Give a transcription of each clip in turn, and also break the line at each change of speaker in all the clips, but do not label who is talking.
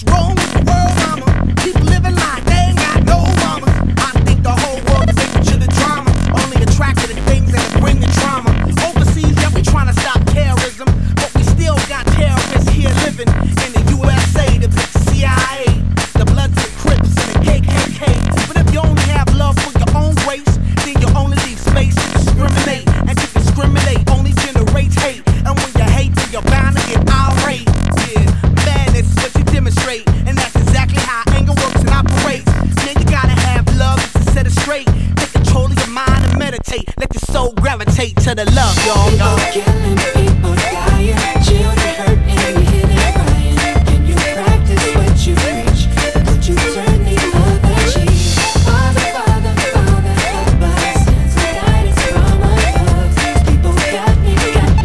What's wrong with the world, mama? People living like they ain't got no mama. I think the whole world is addicted to the drama, only attracted to things that bring the trauma. Overseas, yeah, we trying to stop terrorism, but we still got terrorists here living in the USA, the CIA, the Bloods and Crips and the KKK. But if you only have love for your own race, then you only leave space to discriminate, and to discriminate only generates hate. And when you hate, then you're bound to get irate. Yeah, madness is what you demonstrate, and that's exactly how anger works and operates. Man, you gotta have love to set it straight. Take control of your mind and meditate. Let your soul gravitate to the love, y'all.
People killing, people dying, children hurt and we hear them crying. Can you practice what you preach? Would you turn the other cheek? Father, Father, Father, help us. Send some guidance from above. These people got me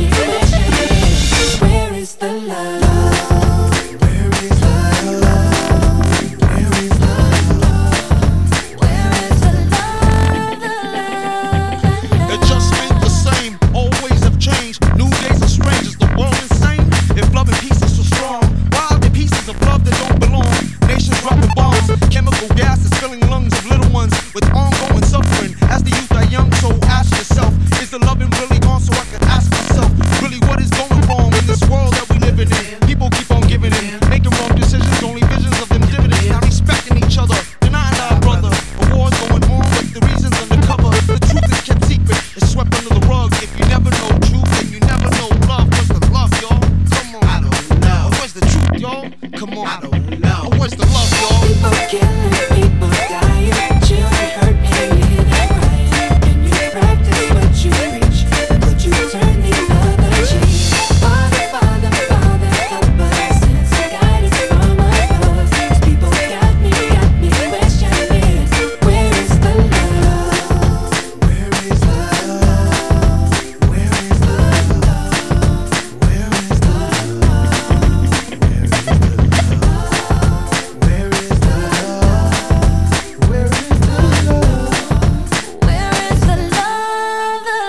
questioning. Where is the love? Where is the love? Where is the love? Where is the love? The love?
It just ain't the same, always have changed. New days are strange, is the world insane? If love and peace is so strong, why are there pieces of love that don't belong? Nations dropping bombs, chemical gases filling lungs of little ones with ongoing suffering. As the youth are young, so ask yourself, is the loving really gone? So I can ask myself, really what is going wrong in this world that we living in? People keep on giving in, making wrong decisions, only visions of them dividends. Not respecting each other, denying our brother. A war's going on, but the reason's undercover. The truth is kept secret, it's swept under the rug. If you never know truth, then you never know love. Where's the love, y'all? Come on. I don't know. Where's the truth, y'all? Come on. I don't know. Where's the love, y'all?
People killing, people dying, children hurt and we hear them crying. Can you practice what you preach? Would you turn the other cheek? Father, Father, Father, help us. Send some guidance from above. These people got me questioning. Where is the love? Where is the love? Where is the love? Where is the love? Where is the love? Where is the love? Where is the love? Where is the love, the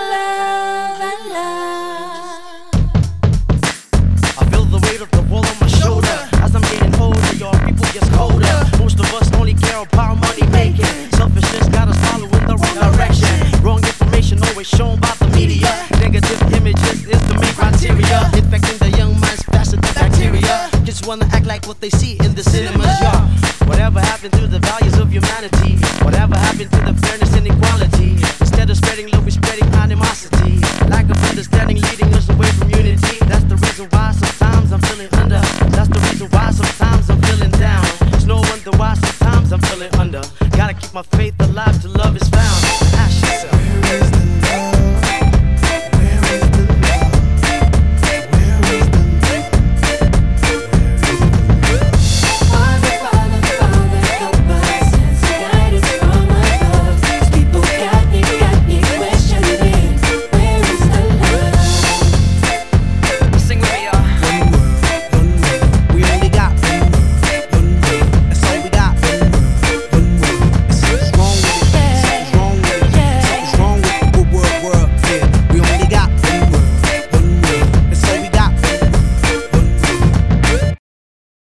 love, the love?
I feel the weight of the world on my shoulder. As I'm getting older, y'all people gets colder. Most of us only care about money making. Selfishness got us following the wrong direction. Wrong information always shown by the media. Negative images is the main criteria. Infecting the young minds faster than bacteria. Kids wanna act like what they see in the cinemas, y'all. Whatever happened to the values of humanity? Whatever happened to the fairness and equality? Instead of spreading love, we're spreading animosity. Lack of understanding leading us away from unity. That's the reason why sometimes I'm feeling under. That's the reason why sometimes